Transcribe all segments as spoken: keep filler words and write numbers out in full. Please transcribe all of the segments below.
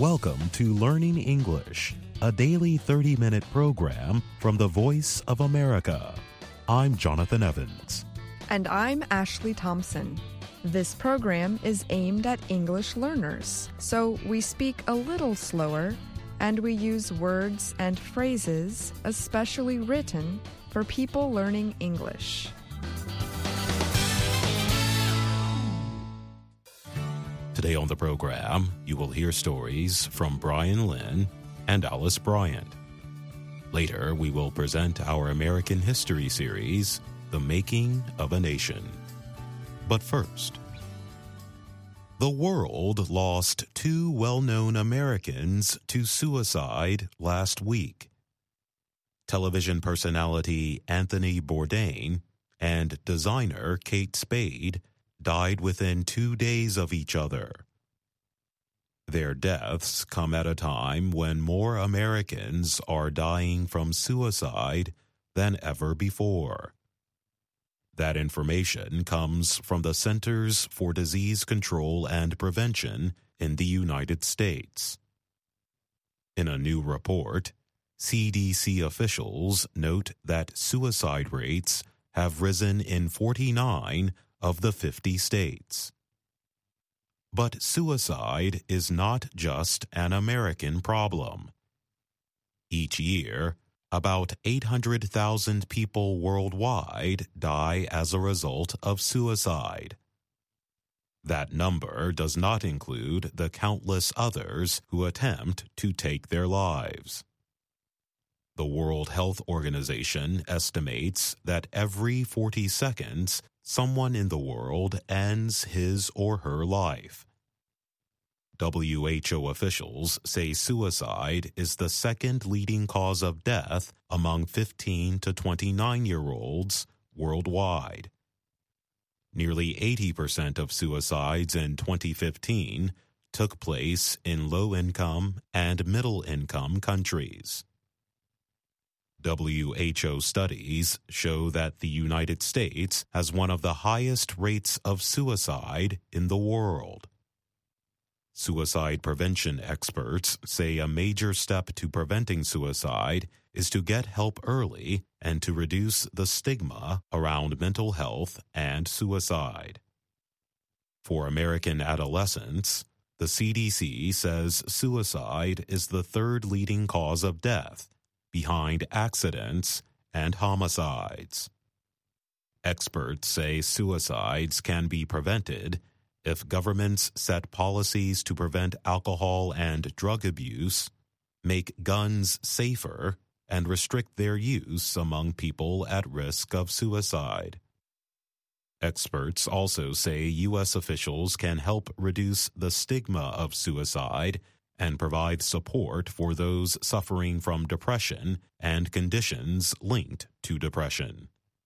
Welcome to Learning English, a daily thirty-minute program from the Voice of America. I'm Jonathan Evans. And I'm Ashley Thompson. This program is aimed at English learners, so we speak a little slower and we use words and phrases especially written for people learning English. Today on the program, you will hear stories from Brian Lynn and Alice Bryant. Later, we will present our American history series, The Making of a Nation. But first, the world lost two well-known Americans to suicide last week. Television personality Anthony Bourdain and designer Kate Spade died within two days of each other. Their deaths come at a time when more Americans are dying from suicide than ever before. That information comes from the Centers for Disease Control and Prevention in the United States. In a new report, C D C officials note that suicide rates have risen in forty-nine of the fifty states. But suicide is not just an American problem. Each year, about eight hundred thousand people worldwide die as a result of suicide. That number does not include the countless others who attempt to take their lives. The World Health Organization estimates that every forty seconds, someone in the world ends his or her life. W H O officials say suicide is the second leading cause of death among fifteen to twenty-nine-year-olds worldwide. Nearly eighty percent of suicides in twenty fifteen took place in low-income and middle-income countries. W H O studies show that the United States has one of the highest rates of suicide in the world. Suicide prevention experts say a major step to preventing suicide is to get help early and to reduce the stigma around mental health and suicide. For American adolescents, the C D C says suicide is the third leading cause of death, behind accidents and homicides. Experts say suicides can be prevented if governments set policies to prevent alcohol and drug abuse, make guns safer, and restrict their use among people at risk of suicide. Experts also say U S officials can help reduce the stigma of suicide and provide support for those suffering from depression and conditions linked to depression.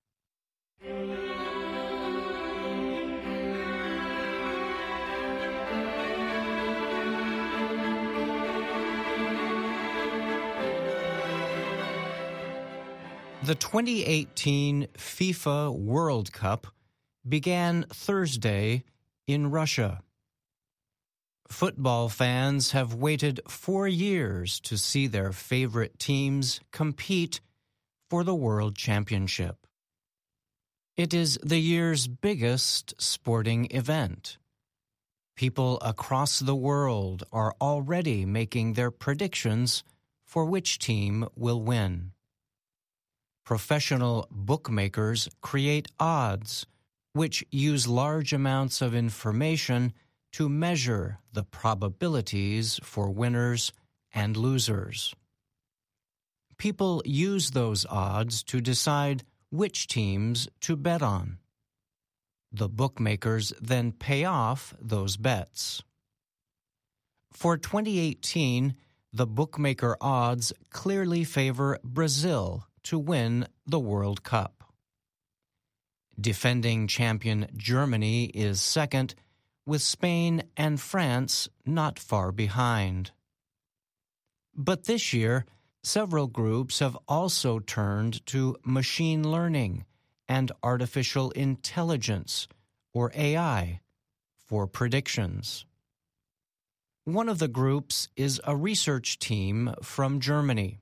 The twenty eighteen FIFA World Cup began Thursday in Russia. Football fans have waited four years to see their favorite teams compete for the World Championship. It is the year's biggest sporting event. People across the world are already making their predictions for which team will win. Professional bookmakers create odds, which use large amounts of information to measure the probabilities for winners and losers. People use those odds to decide which teams to bet on. The bookmakers then pay off those bets. For twenty eighteen, the bookmaker odds clearly favor Brazil to win the World Cup. Defending champion Germany is second, with Spain and France not far behind. But this year, several groups have also turned to machine learning and artificial intelligence, or A I, for predictions. One of the groups is a research team from Germany.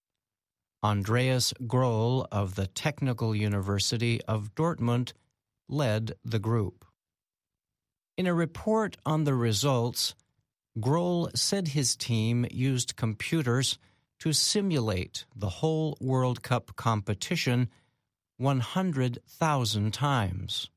Andreas Groll of the Technical University of Dortmund led the group. In a report on the results, Groll said his team used computers to simulate the whole World Cup competition one hundred thousand times.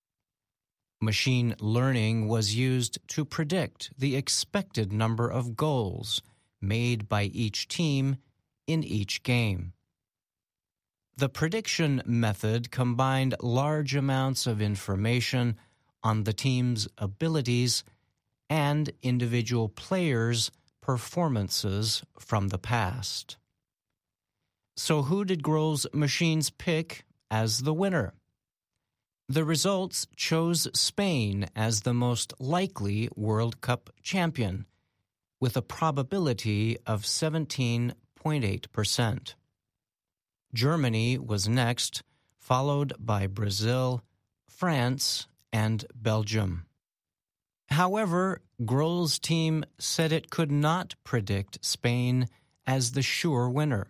Machine learning was used to predict the expected number of goals made by each team in each game. The prediction method combined large amounts of information on the team's abilities and individual players' performances from the past. So who did Groll's machines pick as the winner? The results chose Spain as the most likely World Cup champion, with a probability of seventeen point eight percent. Germany was next, followed by Brazil, France, and Belgium. However, Groll's team said it could not predict Spain as the sure winner.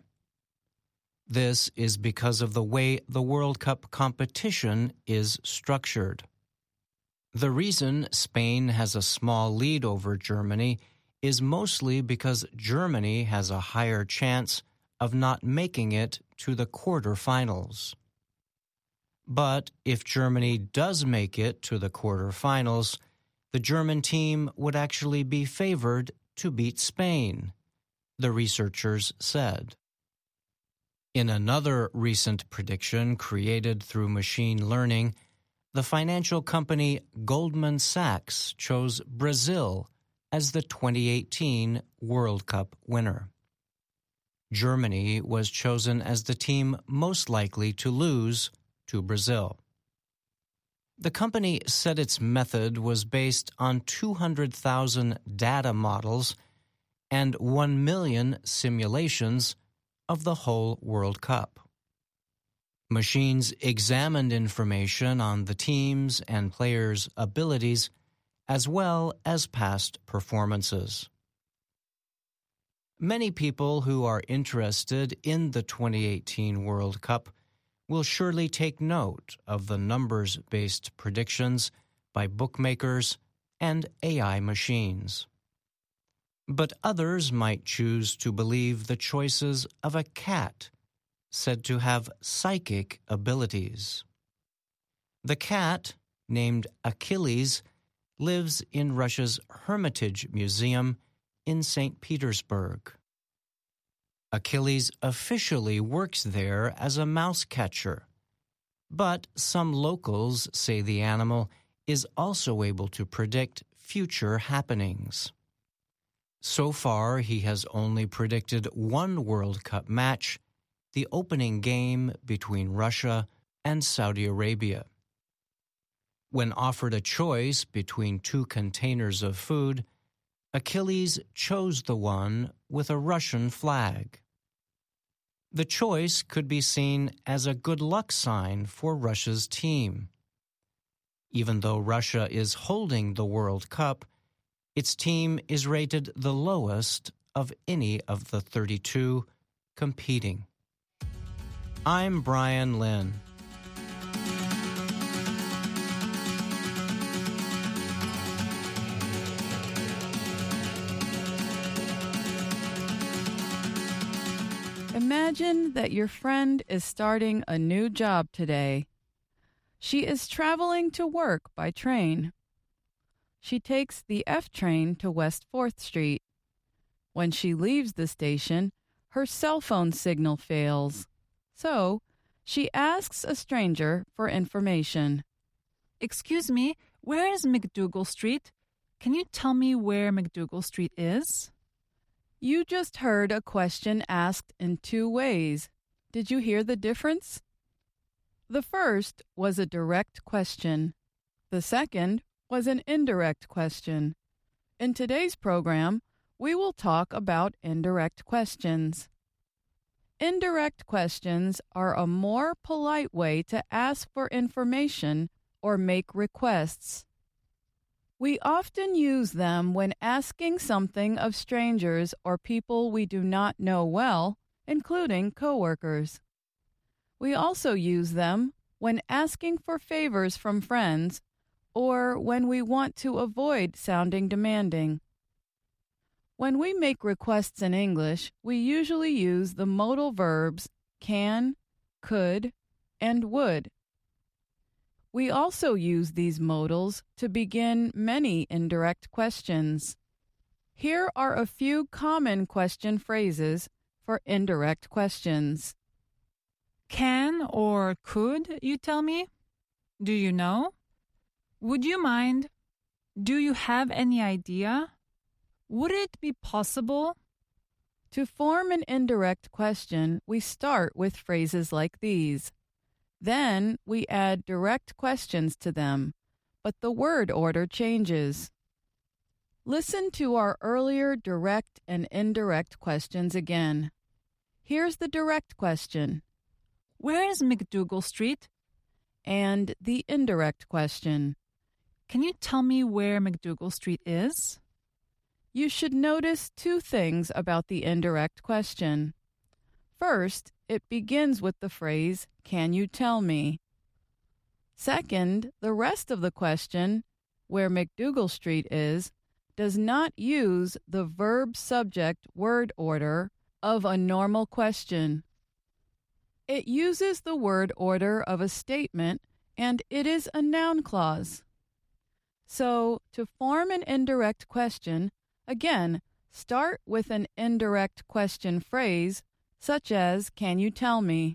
This is because of the way the World Cup competition is structured. The reason Spain has a small lead over Germany is mostly because Germany has a higher chance of not making it to the quarterfinals. But if Germany does make it to the quarterfinals, the German team would actually be favored to beat Spain, the researchers said. In another recent prediction created through machine learning, the financial company Goldman Sachs chose Brazil as the twenty eighteen World Cup winner. Germany was chosen as the team most likely to lose to Brazil. The company said its method was based on two hundred thousand data models and one million simulations of the whole World Cup. Machines examined information on the teams and players' abilities as well as past performances. Many people who are interested in the twenty eighteen World Cup will surely take note of the numbers-based predictions by bookmakers and A I machines. But others might choose to believe the choices of a cat said to have psychic abilities. The cat, named Achilles, lives in Russia's Hermitage Museum in Saint Petersburg. Achilles officially works there as a mouse catcher, but some locals say the animal is also able to predict future happenings. So far, he has only predicted one World Cup match, the opening game between Russia and Saudi Arabia. When offered a choice between two containers of food, Achilles chose the one with a Russian flag. The choice could be seen as a good luck sign for Russia's team. Even though Russia is holding the World Cup, its team is rated the lowest of any of the thirty-two competing. I'm Brian Lynn. Imagine that your friend is starting a new job today. She is traveling to work by train. She takes the F train to West fourth Street. When she leaves the station, her cell phone signal fails. So, she asks a stranger for information. Excuse me, where is McDougal Street? Can you tell me where McDougal Street is? You just heard a question asked in two ways. Did you hear the difference? The first was a direct question. The second was an indirect question. In today's program, we will talk about indirect questions. Indirect questions are a more polite way to ask for information or make requests. We often use them when asking something of strangers or people we do not know well, including coworkers. We also use them when asking for favors from friends or when we want to avoid sounding demanding. When we make requests in English, we usually use the modal verbs can, could, and would. We also use these modals to begin many indirect questions. Here are a few common question phrases for indirect questions. Can or could you tell me? Do you know? Would you mind? Do you have any idea? Would it be possible? To form an indirect question, we start with phrases like these. Then we add direct questions to them, but the word order changes. Listen to our earlier direct and indirect questions again. Here's the direct question. Where is McDougal Street? And the indirect question. Can you tell me where McDougal Street is? You should notice two things about the indirect question. First, it begins with the phrase, can you tell me? Second, the rest of the question, where McDougal Street is, does not use the verb-subject word order of a normal question. It uses the word order of a statement, and it is a noun clause. So, to form an indirect question, again, start with an indirect question phrase, such as, can you tell me?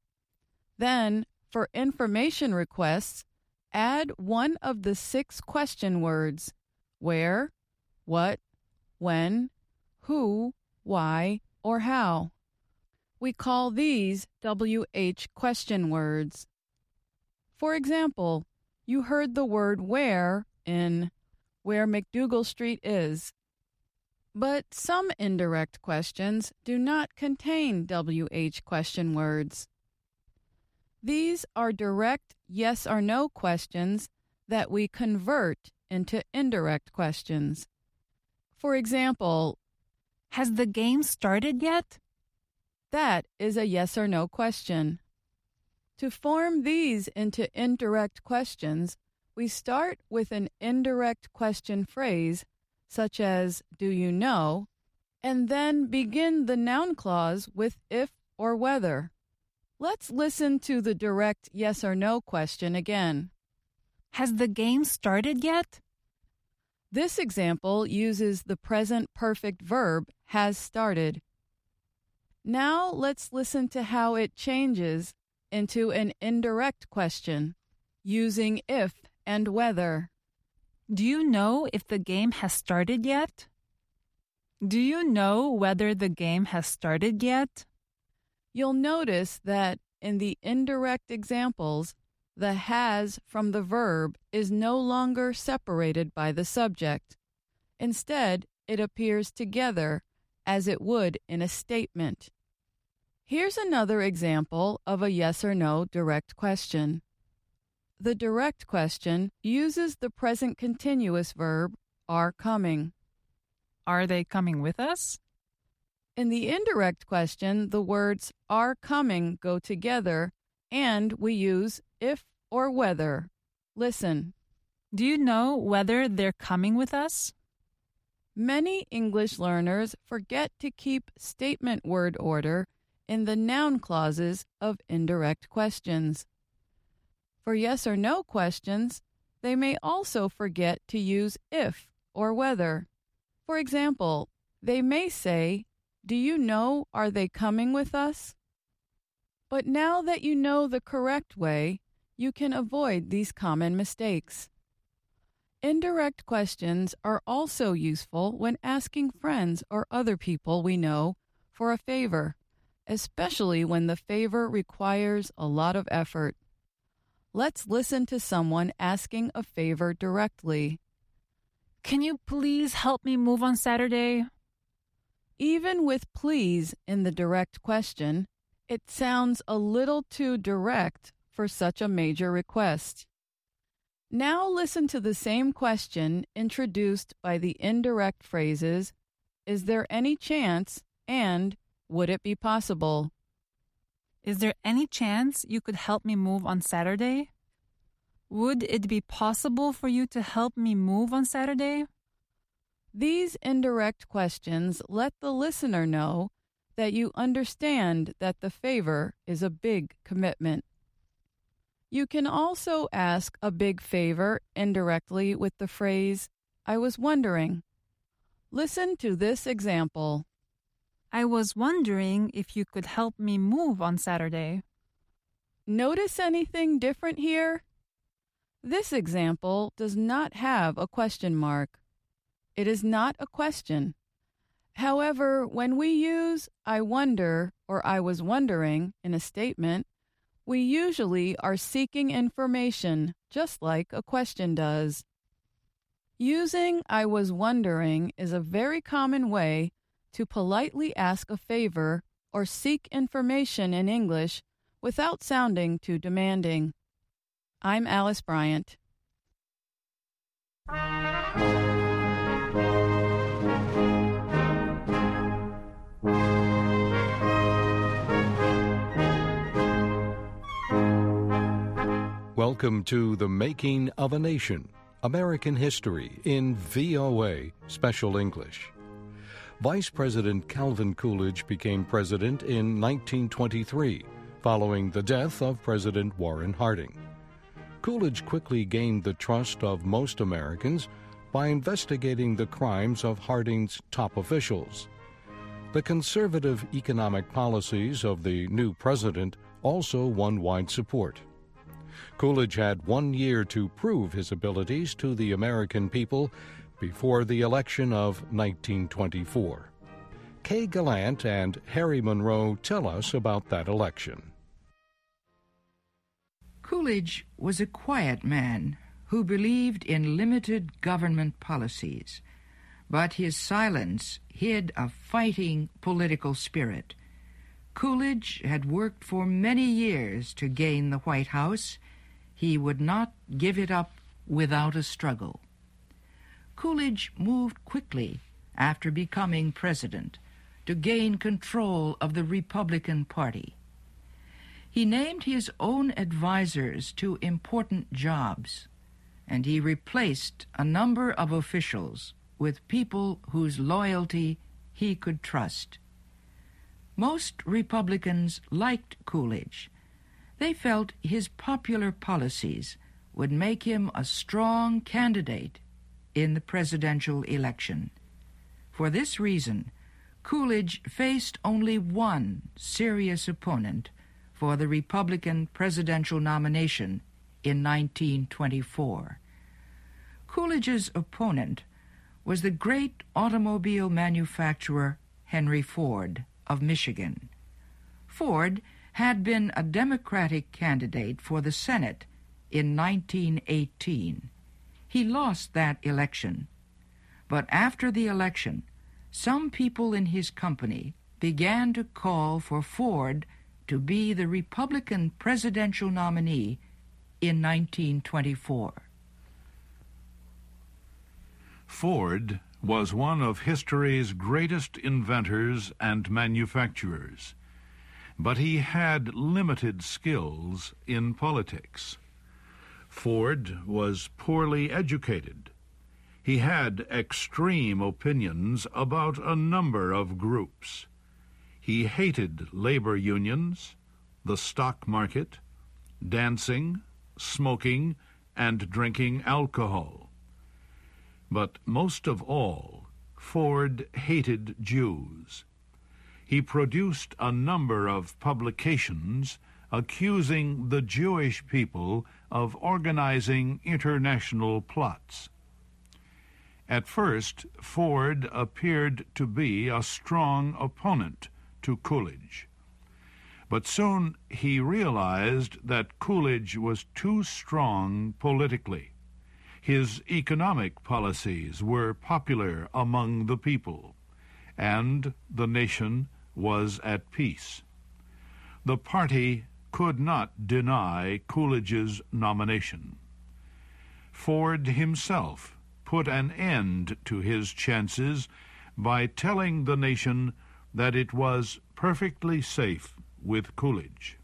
Then, for information requests, add one of the six question words, where, what, when, who, why, or how. We call these W H question words. For example, you heard the word where in where McDougal Street is. But some indirect questions do not contain W H question words. These are direct yes or no questions that we convert into indirect questions. For example, has the game started yet? That is a yes or no question. To form these into indirect questions, we start with an indirect question phrase such as, do you know, and then begin the noun clause with if or whether. Let's listen to the direct yes or no question again. Has the game started yet? This example uses the present perfect verb has started. Now let's listen to how it changes into an indirect question using if and whether. Do you know if the game has started yet? Do you know whether the game has started yet? You'll notice that in the indirect examples, the has from the verb is no longer separated by the subject. Instead, it appears together as it would in a statement. Here's another example of a yes or no direct question. The direct question uses the present continuous verb are coming. Are they coming with us? In the indirect question, the words are coming go together, and we use if or whether. Listen. Do you know whether they're coming with us? Many English learners forget to keep statement word order in the noun clauses of indirect questions. For yes or no questions, they may also forget to use if or whether. For example, they may say, do you know, are they coming with us? But now that you know the correct way, you can avoid these common mistakes. Indirect questions are also useful when asking friends or other people we know for a favor, especially when the favor requires a lot of effort. Let's listen to someone asking a favor directly. Can you please help me move on Saturday? Even with please in the direct question, it sounds a little too direct for such a major request. Now listen to the same question introduced by the indirect phrases, "Is there any chance?" and "Would it be possible?" Is there any chance you could help me move on Saturday? Would it be possible for you to help me move on Saturday? These indirect questions let the listener know that you understand that the favor is a big commitment. You can also ask a big favor indirectly with the phrase, "I was wondering." Listen to this example. I was wondering if you could help me move on Saturday. Notice anything different here? This example does not have a question mark. It is not a question. However, when we use "I wonder" or "I was wondering" in a statement, we usually are seeking information, just like a question does. Using "I was wondering" is a very common way to politely ask a favor or seek information in English without sounding too demanding. I'm Alice Bryant. Welcome to The Making of a Nation, American History in V O A Special English. Vice President Calvin Coolidge became president in nineteen twenty-three, following the death of President Warren Harding. Coolidge quickly gained the trust of most Americans by investigating the crimes of Harding's top officials. The conservative economic policies of the new president also won wide support. Coolidge had one year to prove his abilities to the American people before the election of nineteen twenty-four. Kay Gallant and Harry Monroe tell us about that election. Coolidge was a quiet man who believed in limited government policies, but his silence hid a fighting political spirit. Coolidge had worked for many years to gain the White House. He would not give it up without a struggle. Coolidge moved quickly after becoming president to gain control of the Republican Party. He named his own advisors to important jobs, and he replaced a number of officials with people whose loyalty he could trust. Most Republicans liked Coolidge. They felt his popular policies would make him a strong candidate in the presidential election. For this reason, Coolidge faced only one serious opponent for the Republican presidential nomination in nineteen twenty-four. Coolidge's opponent was the great automobile manufacturer Henry Ford of Michigan. Ford had been a Democratic candidate for the Senate in nineteen eighteen. He lost that election, but after the election, some people in his company began to call for Ford to be the Republican presidential nominee in nineteen twenty-four. Ford was one of history's greatest inventors and manufacturers, but he had limited skills in politics. Ford was poorly educated. He had extreme opinions about a number of groups. He hated labor unions, the stock market, dancing, smoking, and drinking alcohol. But most of all, Ford hated Jews. He produced a number of publications accusing the Jewish people of organizing international plots. At first, Ford appeared to be a strong opponent to Coolidge. But soon he realized that Coolidge was too strong politically. His economic policies were popular among the people, and the nation was at peace. The party could not deny Coolidge's nomination. Ford himself put an end to his chances by telling the nation that it was perfectly safe with Coolidge.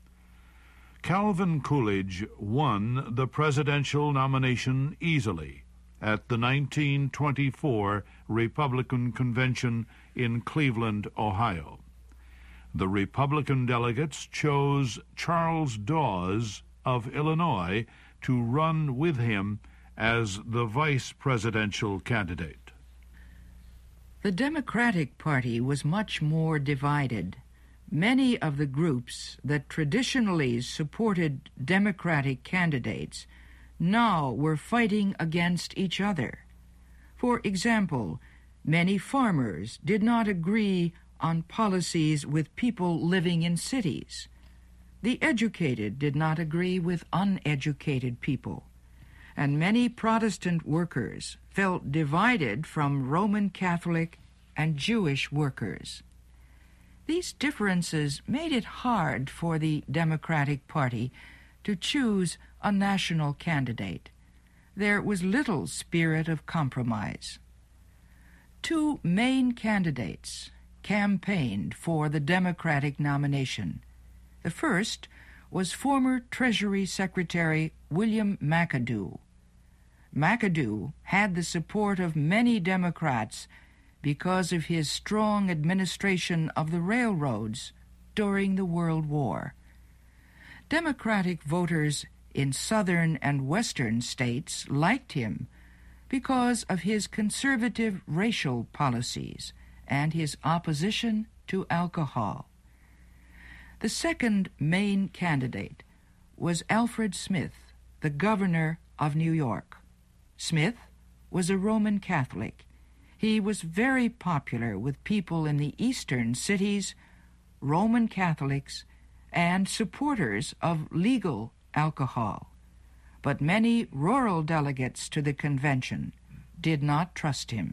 Calvin Coolidge won the presidential nomination easily at the nineteen twenty-four Republican Convention in Cleveland, Ohio. The Republican delegates chose Charles Dawes of Illinois to run with him as the vice presidential candidate. The Democratic Party was much more divided. Many of the groups that traditionally supported Democratic candidates now were fighting against each other. For example, many farmers did not agree on policies with people living in cities. The educated did not agree with uneducated people. And many Protestant workers felt divided from Roman Catholic and Jewish workers. These differences made it hard for the Democratic Party to choose a national candidate. There was little spirit of compromise. Two main candidates campaigned for the Democratic nomination. The first was former Treasury Secretary William McAdoo. McAdoo had the support of many Democrats because of his strong administration of the railroads during the World War. Democratic voters in southern and western states liked him because of his conservative racial policies and his opposition to alcohol. The second main candidate was Alfred Smith, the governor of New York. Smith was a Roman Catholic. He was very popular with people in the eastern cities, Roman Catholics, and supporters of legal alcohol. But many rural delegates to the convention did not trust him.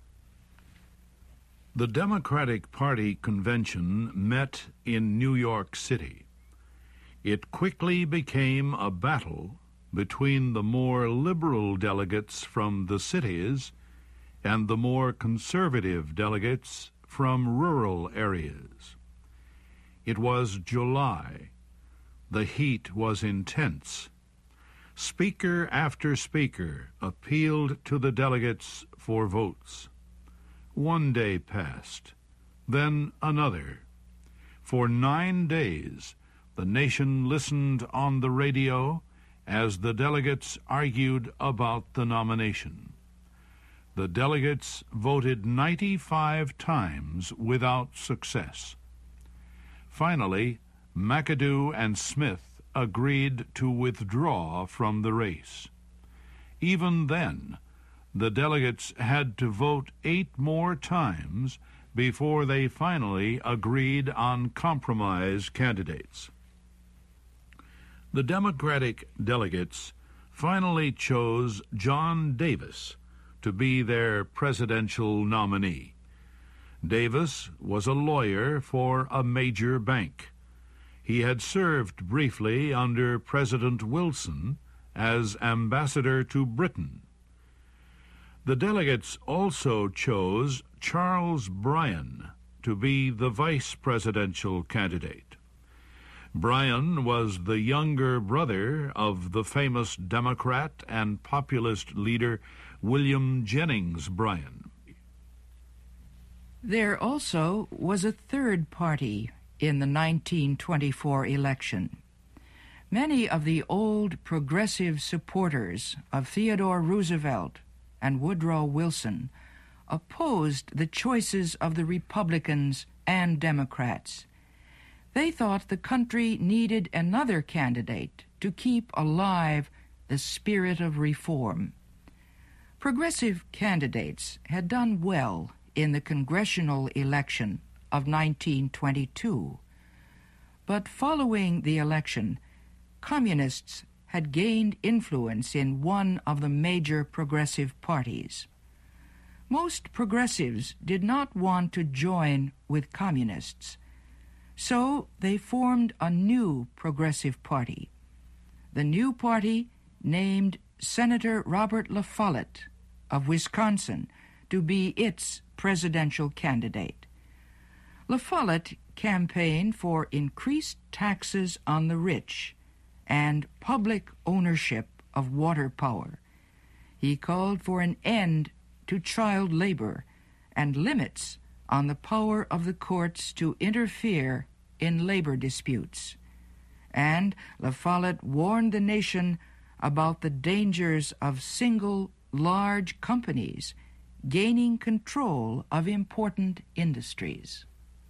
The Democratic Party convention met in New York City. It quickly became a battle between the more liberal delegates from the cities and the more conservative delegates from rural areas. It was July. The heat was intense. Speaker after speaker appealed to the delegates for votes. One day passed, then another. For nine days, the nation listened on the radio as the delegates argued about the nomination. The delegates voted ninety-five times without success. Finally, McAdoo and Smith agreed to withdraw from the race. Even then, the delegates had to vote eight more times before they finally agreed on compromise candidates. The Democratic delegates finally chose John Davis to be their presidential nominee. Davis was a lawyer for a major bank. He had served briefly under President Wilson as ambassador to Britain. The delegates also chose Charles Bryan to be the vice presidential candidate. Bryan was the younger brother of the famous Democrat and populist leader William Jennings Bryan. There also was a third party in the nineteen twenty-four election. Many of the old progressive supporters of Theodore Roosevelt and Woodrow Wilson opposed the choices of the Republicans and Democrats. They thought the country needed another candidate to keep alive the spirit of reform. Progressive candidates had done well in the congressional election of nineteen twenty-two, but following the election, communists had gained influence in one of the major progressive parties. Most progressives did not want to join with communists, so they formed a new progressive party. The new party, named Senator Robert La Follette of Wisconsin to be its presidential candidate. La Follette campaigned for increased taxes on the rich and public ownership of water power. He called for an end to child labor and limits on the power of the courts to interfere in labor disputes. And La Follette warned the nation about the dangers of single large companies gaining control of important industries.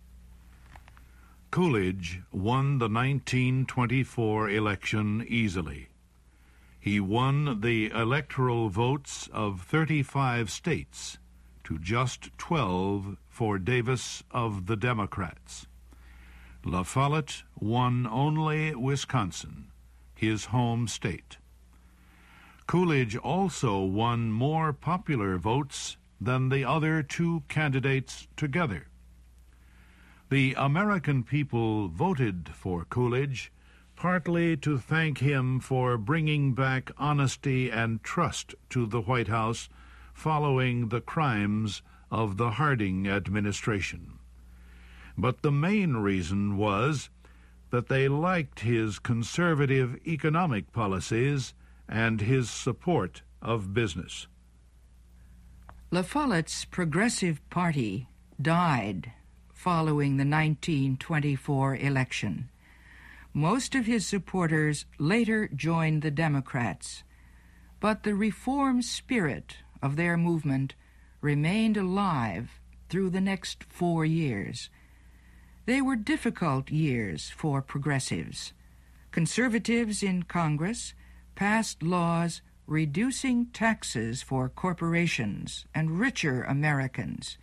Coolidge won the nineteen twenty-four election easily. He won the electoral votes of thirty-five states to just twelve for Davis of the Democrats. La Follette won only Wisconsin, his home state. Coolidge also won more popular votes than the other two candidates together. The American people voted for Coolidge partly to thank him for bringing back honesty and trust to the White House following the crimes of the Harding administration. But the main reason was that they liked his conservative economic policies and his support of business. La Follette's Progressive Party died following the nineteen twenty-four election. Most of his supporters later joined the Democrats, but the reform spirit of their movement remained alive through the next four years. They were difficult years for progressives. Conservatives in Congress passed laws reducing taxes for corporations and richer Americans.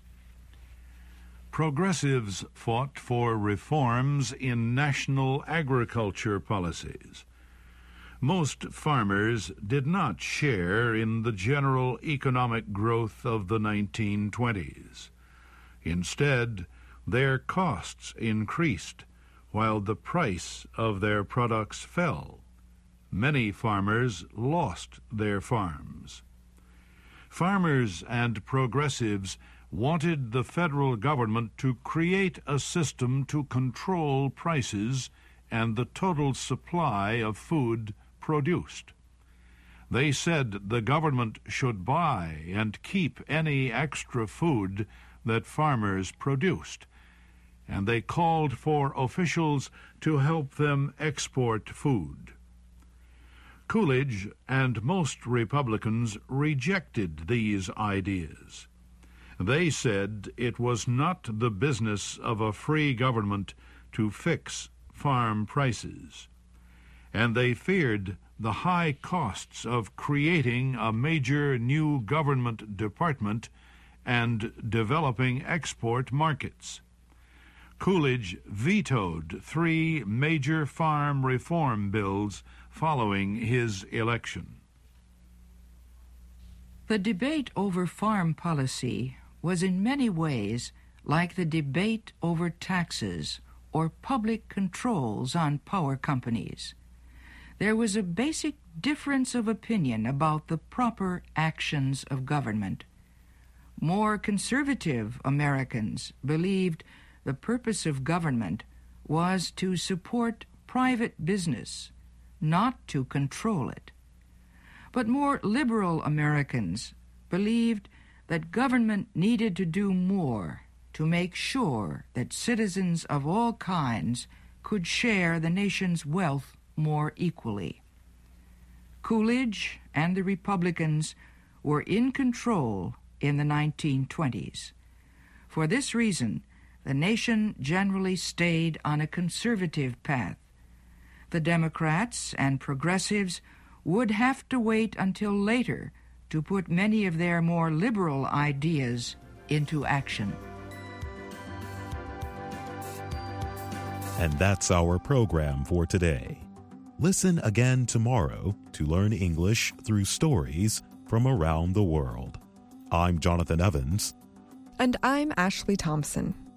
Progressives fought for reforms in national agriculture policies. Most farmers did not share in the general economic growth of the nineteen twenties. Instead, their costs increased while the price of their products fell. Many farmers lost their farms. Farmers and progressives wanted the federal government to create a system to control prices and the total supply of food produced. They said the government should buy and keep any extra food that farmers produced, and they called for officials to help them export food. Coolidge and most Republicans rejected these ideas. They said it was not the business of a free government to fix farm prices, and they feared the high costs of creating a major new government department and developing export markets. Coolidge vetoed three major farm reform bills following his election. The debate over farm policy was in many ways like the debate over taxes or public controls on power companies. There was a basic difference of opinion about the proper actions of government. More conservative Americans believed the purpose of government was to support private business, not to control it. But more liberal Americans believed that government needed to do more to make sure that citizens of all kinds could share the nation's wealth more equally. Coolidge and the Republicans were in control in the nineteen twenties. For this reason, the nation generally stayed on a conservative path. The Democrats and progressives would have to wait until later to put many of their more liberal ideas into action. And that's our program for today. Listen again tomorrow to learn English through stories from around the world. I'm Jonathan Evans. And I'm Ashley Thompson.